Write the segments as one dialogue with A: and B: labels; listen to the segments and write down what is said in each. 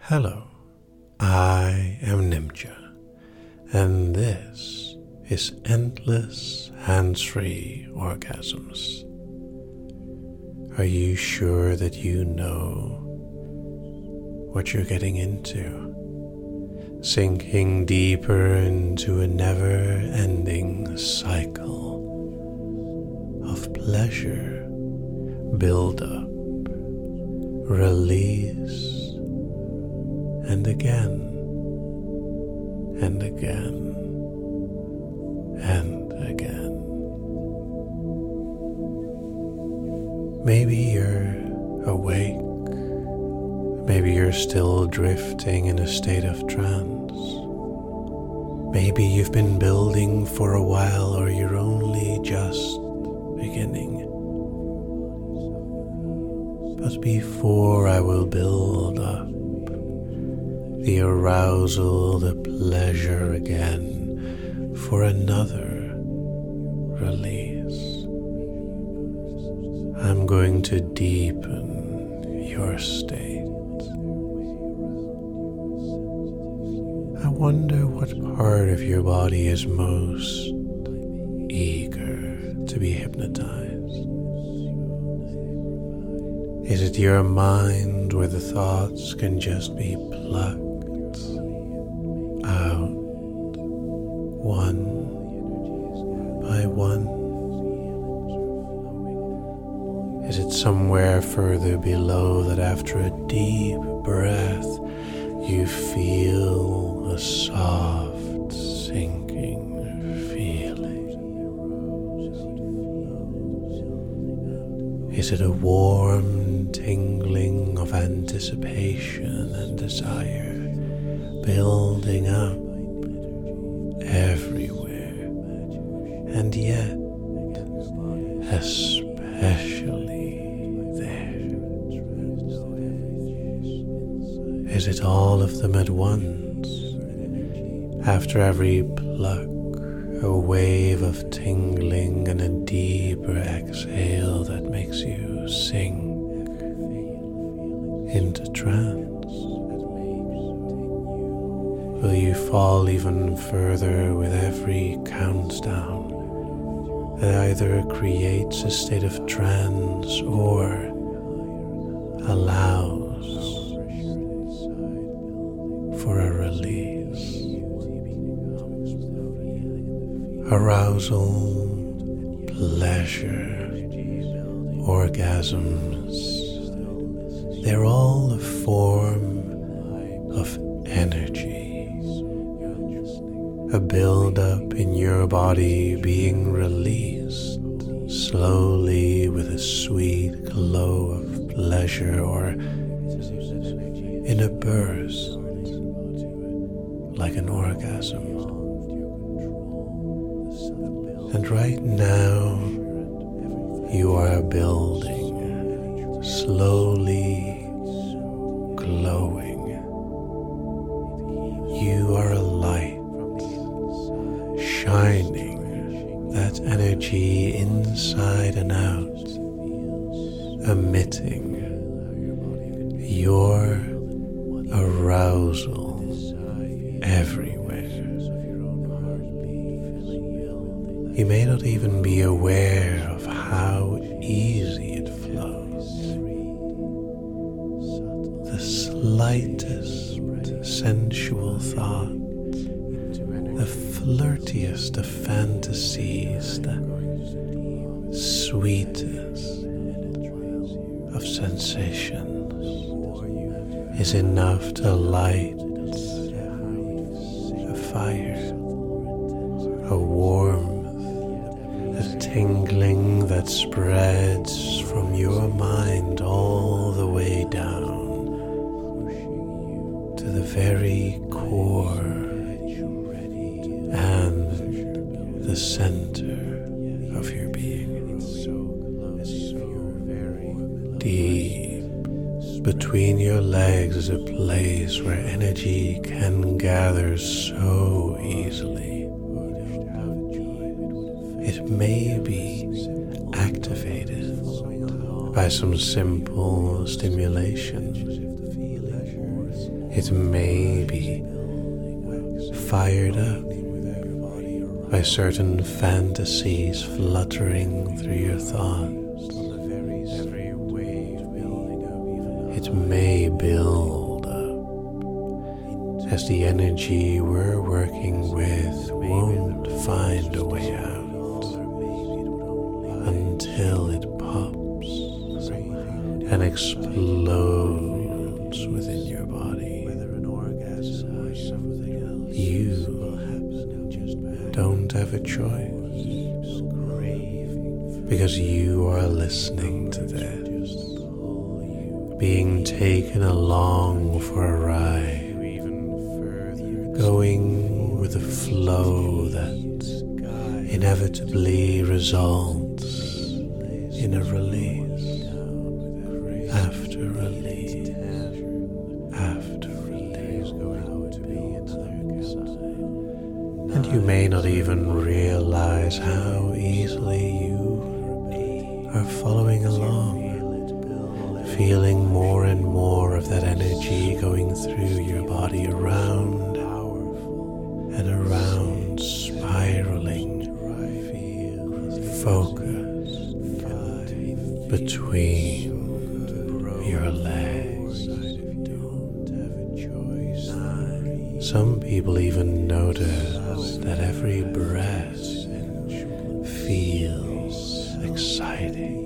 A: Hello, I am Nimcha, and this is Endless Hands-Free Orgasms. Are you sure that you know what you're getting into? Sinking deeper into a never-ending cycle of pleasure, build-up, release, and again, and again, and again. Maybe you're awake, maybe you're still drifting in a state of trance. Maybe you've been building for a while, or you're only just beginning. But before I will build up the arousal, the pleasure again for another release, I'm going to deepen your state. I wonder what part of your body is most eager to be hypnotized. Is it your mind where the thoughts can just be plucked out one by one? Is it somewhere further below that after a deep breath you feel a soft sinking feeling? Is it a warm tingling of anticipation and desire building up everywhere, and yet especially there? Is it all of them at once? After every pluck, a wave of tingling and a deeper exhale that makes you sink into trance? Will you fall even further with every countdown that either creates a state of trance or allows for a release? Arousal, pleasure, orgasms, they're all a form of energy. A build-up in your body being released slowly with a sweet glow of pleasure, or in a burst like an orgasm. And right now you are building, slowly glowing. You are a light, shining that energy inside and out, emitting your arousal everywhere. You may not even be aware of how easy it flows. The slightest sensual thought, the flirtiest of fantasies, the sweetest of sensations is enough to light a fire, a warmth, a tingling that spreads from your mind all the way down to the very core and the center of your being. Deep between your legs is a place where energy can gather so easily. It may be activated by some simple stimulation. It may be fired up by certain fantasies fluttering through your thoughts. It may build up as the energy we're working with won't find a way out until it pops and explodes within your body. You don't have a choice, because you are listening to this, being taken along for a ride, going with the flow that inevitably results in a release after release after release. And you may not even realize how easily you are following along, feeling more and more of that energy going through your body, around and around, spiraling, focus between your legs. Some people even notice that every breath feels exciting.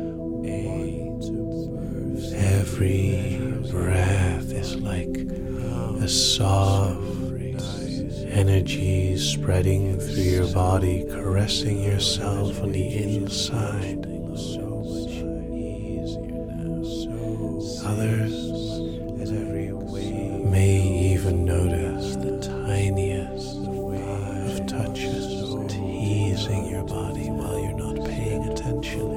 A: Every breath is like a soft energy spreading through your body, caressing yourself on the inside. Others may even notice the tiniest of touches teasing your body while you're not paying attention.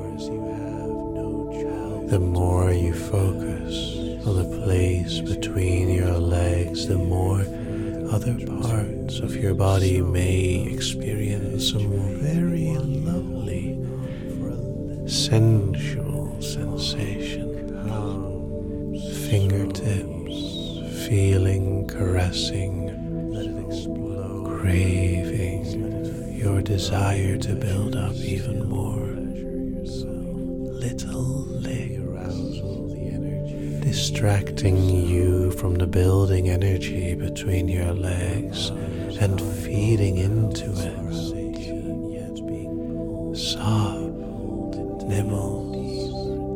A: The more you focus on the place between your legs, the more other parts of your body may experience some very lovely, sensual sensation. Fingertips feeling, caressing, craving your desire to build up even more. Little licks distracting you from the building energy between your legs and feeding into it. Soft nibbles,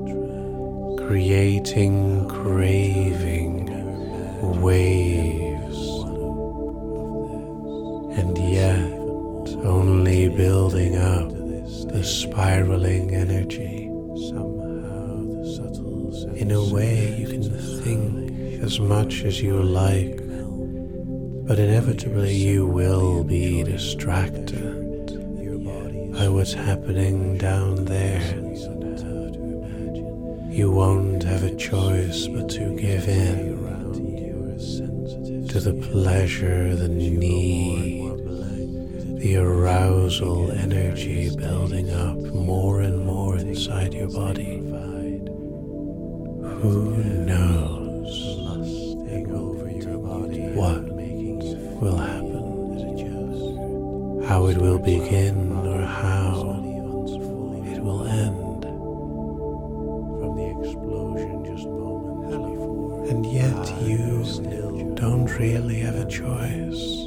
A: creating craving waves, and yet only building up the spiraling energy. In a way, you can think as much as you like, but inevitably you will be distracted by what's happening down there. You won't have a choice but to give in to the pleasure, the need, the arousal energy building up more and more inside your body. Who knows what will happen, how it will begin, or how it will end. And yet you don't really have a choice.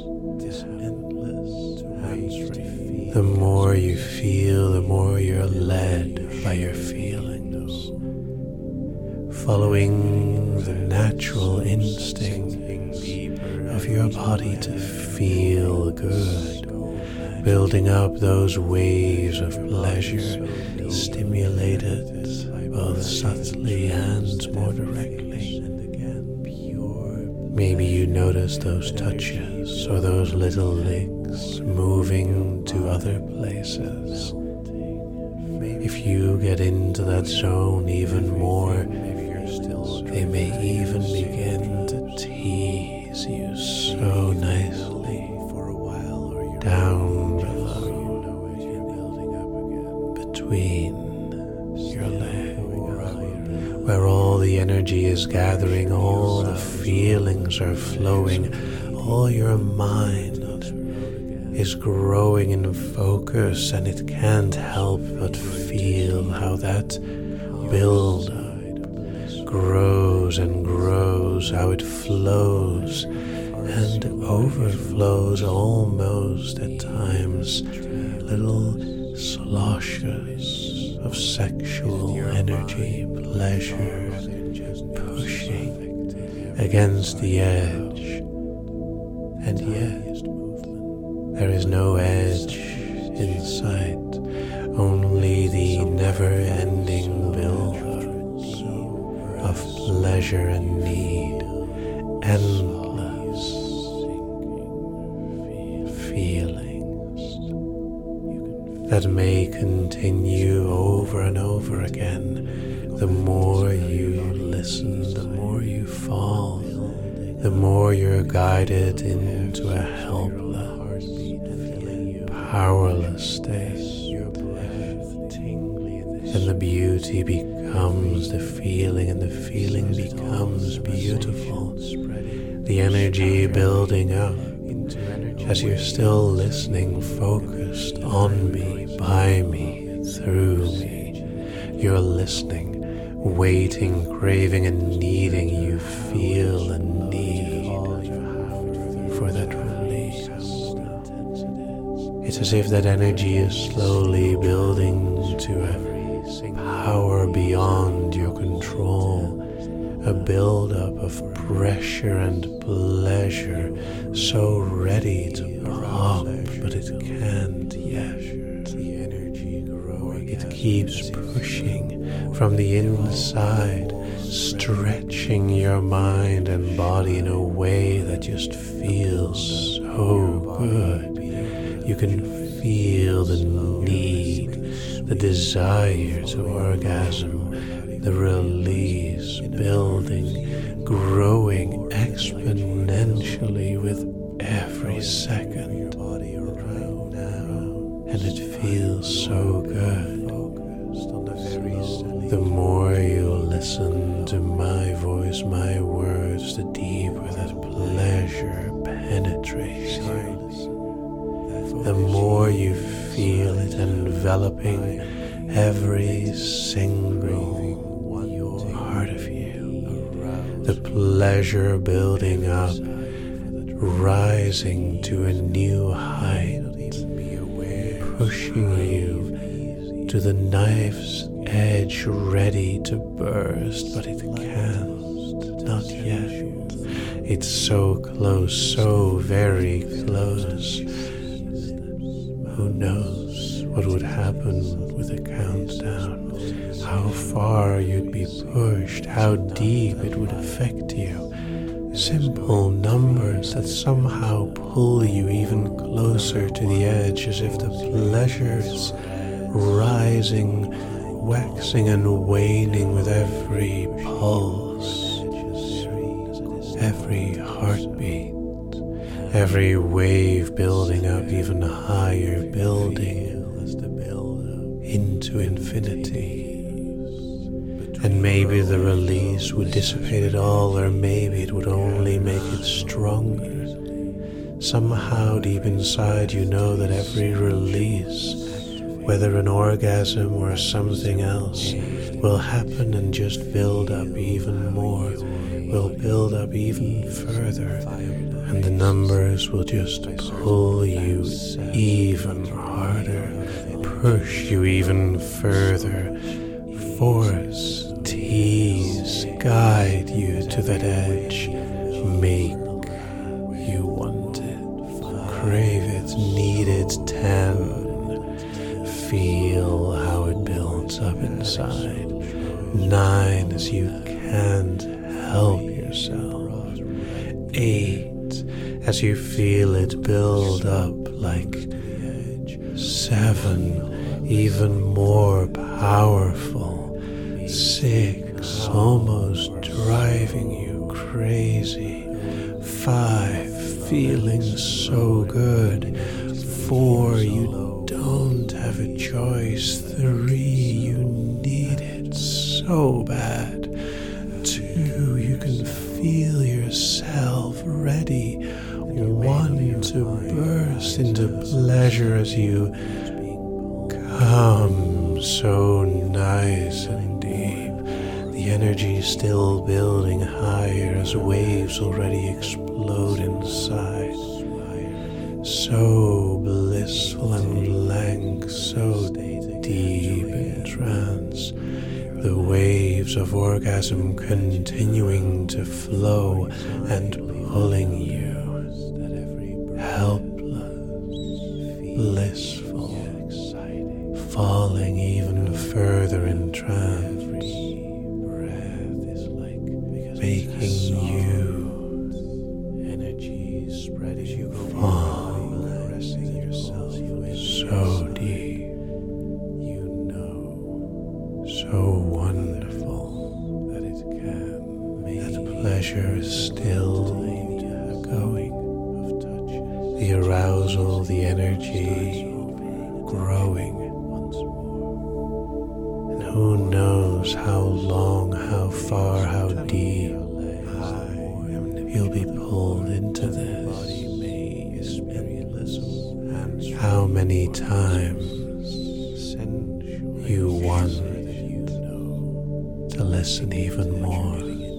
A: The more you feel, the more you're led by your feelings, following the natural instinct of your body to feel good, building up those waves of pleasure, stimulated both subtly and more directly. Maybe you notice those touches or those little licks moving to other places. If you get into that zone even more, they may even begin to tease you so nicely down below, between your legs, where all the energy is is gathering, all the feelings are flowing, all your mind is growing in focus, and it can't help but feel how that build-up grows and grows, how it flows and overflows, almost at times little sloshes of sexual energy, pleasure, pushing against the edge. And yet there is no edge in sight, only the never-ending build of pleasure and need, endless feelings that may continue over and over again. The more you listen, the more you fall, the more you're guided into a helpless, powerless state. And the beauty becomes the feeling, and the feeling becomes beautiful. The energy building up as you're still listening, focused on me, by me, through me. You're listening, waiting, craving, and needing. You feel a need for that release. It's as if that energy is slowly building to a power beyond your control, a build-up of pressure and pleasure, so ready to pop, but it can't yet. It keeps pushing from the inside, stretching your mind and body in a way that just feels so good. You can feel the need, the desire to orgasm, the release building, growing exponentially with every second. And it feels so good. The more you listen to my voice, my words, the deeper that pleasure penetrates you. The more you feel it enveloping every single part of you. The pleasure building up, rising to a new height, pushing you to the knife's edge, ready to burst, but it can't, not yet. It's so close, so very close. Who knows what would happen with a countdown? How far you'd be pushed, how deep it would affect you. Simple numbers that somehow pull you even closer to the edge, as if the pleasure is rising, waxing and waning with every pulse, every heartbeat, every wave building up even higher, building into infinity. And maybe the release would dissipate it all, or maybe it would only make it stronger. Somehow deep inside you know that every release, whether an orgasm or something else, will happen and just build up even more, will build up even further, and the numbers will just pull you even harder, push you even further, force, tease, guide you to that edge, make you want it, crave it, need it, 10. Feel how it builds up inside. 9, as you can't help yourself. 8, as you feel it build up like 7, even more powerful. 6, almost driving you crazy. 5, feeling so good. 4, you don't have a choice. 3, you need it so bad. 2, feel yourself ready, one to burst into pleasure as you come so nice and deep. The energy still building higher as waves already explode inside. So blissful and blank, so deep in trance. The waves of orgasm continuing to flow and pulling you, helpless, blissful, falling even further in trance, making you fall so deep, so wonderful that pleasure is still going. The arousal, the energy growing. And who knows how long, how far, how deep you'll be pulled into this. How many times you want to listen even more.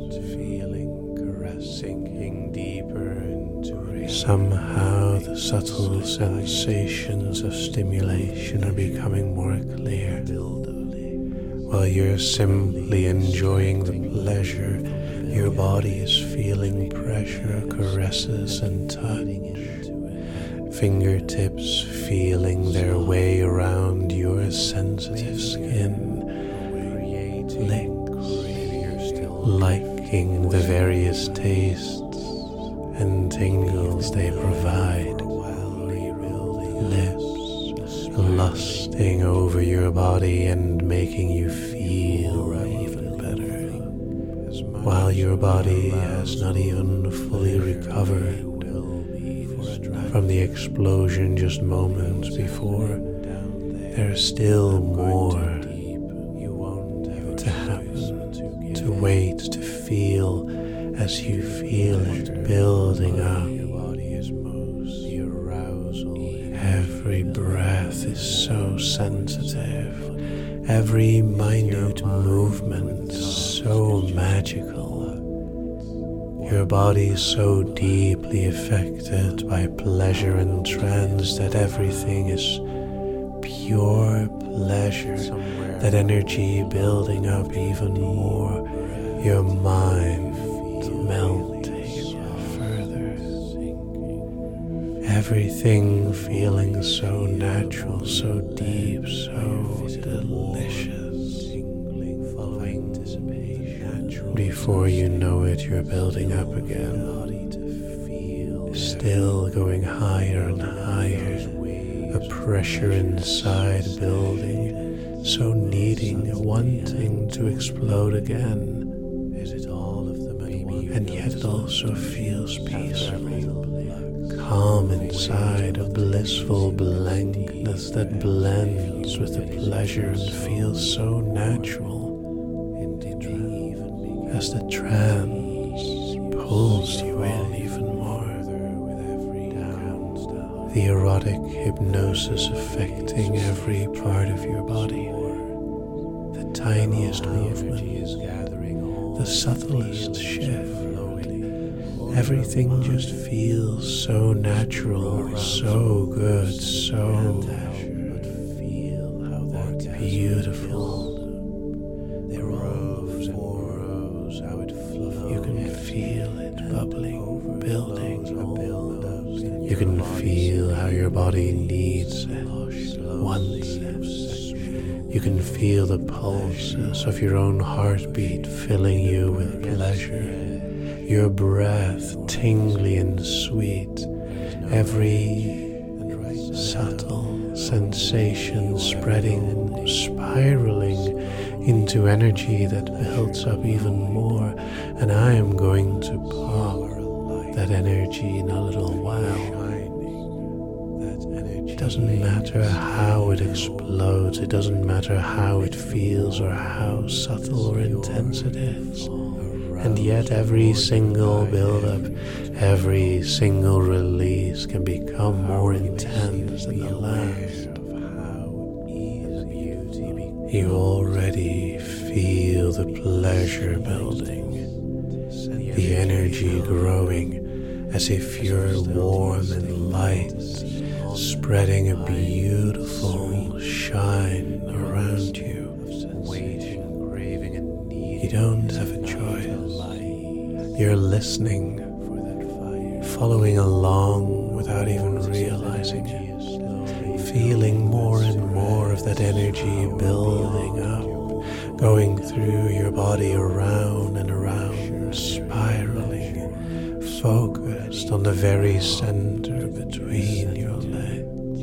A: Somehow the subtle sensations of stimulation are becoming more clear, while you're simply enjoying the pleasure. Your body is feeling pressure, caresses and touch. Fingertips feeling their way around your sensitive skin. Licks, liking the various tastes and tingles they provide. Lips lusting over your body and making you feel even better, while your body has not even fully recovered from the explosion just moments before. There's still more to happen, to wait, to feel as you feel it building up. Every breath is so sensitive, every minute movement so magical. Your body is so deeply affected by pleasure and trance that everything is pure pleasure, that energy building up even more, your mind melting further, everything feeling so natural, so deep, so delicious. Before you know it, you're building up again, still going higher and higher, a pressure inside building, so needing, wanting to explode again. And yet it also feels peaceful, calm inside, a blissful blankness that blends with the pleasure and feels so natural. As the trance pulls you in even more, the erotic hypnosis affecting every part of your body, the tiniest movement, the subtlest shift, everything just feels so natural, so good, so beautiful. Feel it bubbling, building. You can feel how your body needs it, wants it. You can feel the pulses of your own heartbeat filling you with pleasure. Your breath tingly and sweet. Every subtle sensation spreading, spiraling into energy that builds up even more, and I am going to pop that energy in a little while. It doesn't matter how it explodes, it doesn't matter how it feels or how subtle or intense it is. And yet every single build-up, every single release can become more intense than the last. You already feel the pleasure building, the energy growing as if you're warm and light, spreading a beautiful shine around you. You don't have a choice. You're listening, following along without even realizing it, feeling more and more of that energy building up, going through your body around and around, spiraling, focused on the very center between your legs.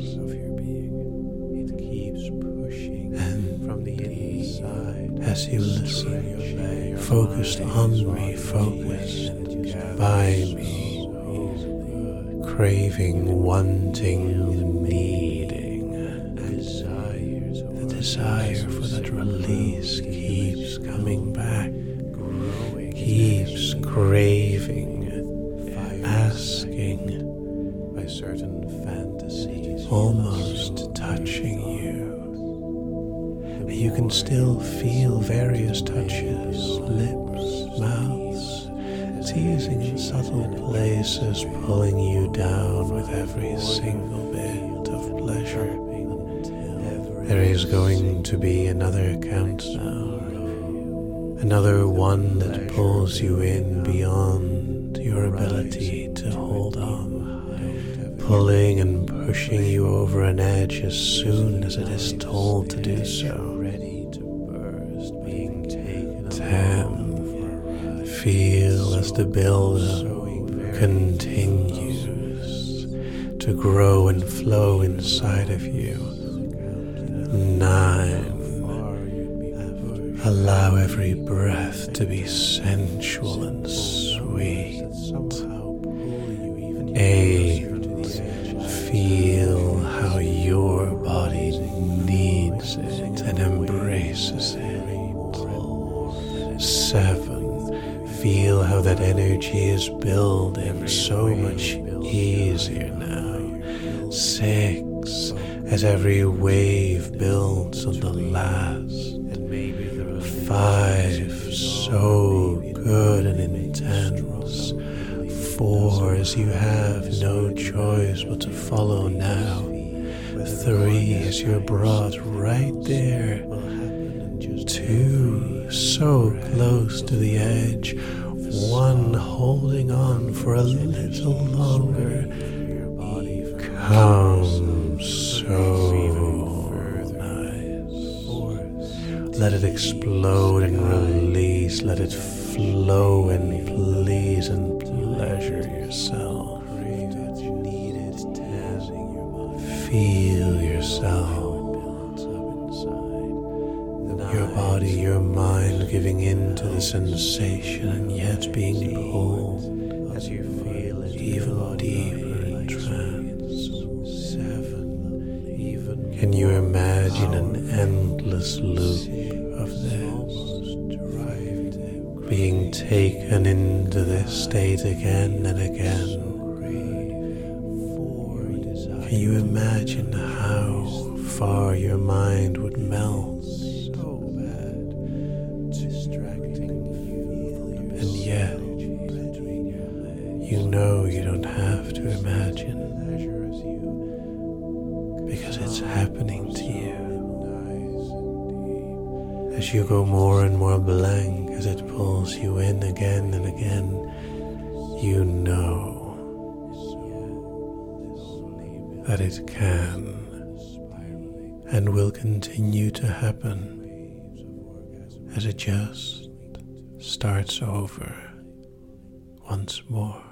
A: And from the inside, as you listen, focused on me, focused by me, craving, wanting, needing, the desire for that release keeps coming back, keeps craving, asking, by certain fantasies, almost touching you. And you can still feel various touches, lips, mouths, teasing in subtle places, pulling you down with every single bit of pleasure. There is going to be another countdown, another one that pulls you in beyond your ability to hold on, pulling and pushing you over an edge as soon as it is told to do so. 10. Feel as the build-up continues to grow and flow inside of you. 9. Allow every breath to be sensual and sweet. 8. Feel how your body needs it and embraces it. 7. Feel how that energy is building so much easier now. 6. As every wave builds on the last. 5. So good and intense. 4. As you have no choice but to follow now. 3. As you're brought right there. 2. So close to the edge. 1. Holding on for a little longer. Come so nice. Let it explode and release. Let it flow and please and pleasure yourself. Feel yourself. Your body, your mind giving in to the sensation and yet being pulled as you feel it even deeper in trance. 7. Can you imagine an endless loop of this? Being taken into this state again and again. Can you imagine how far your mind would melt? And yet, you know you don't have to imagine, because it's happening to you. As you go more and more blank, as it pulls you in again and again, you know that it can and will continue to happen as it just starts over once more.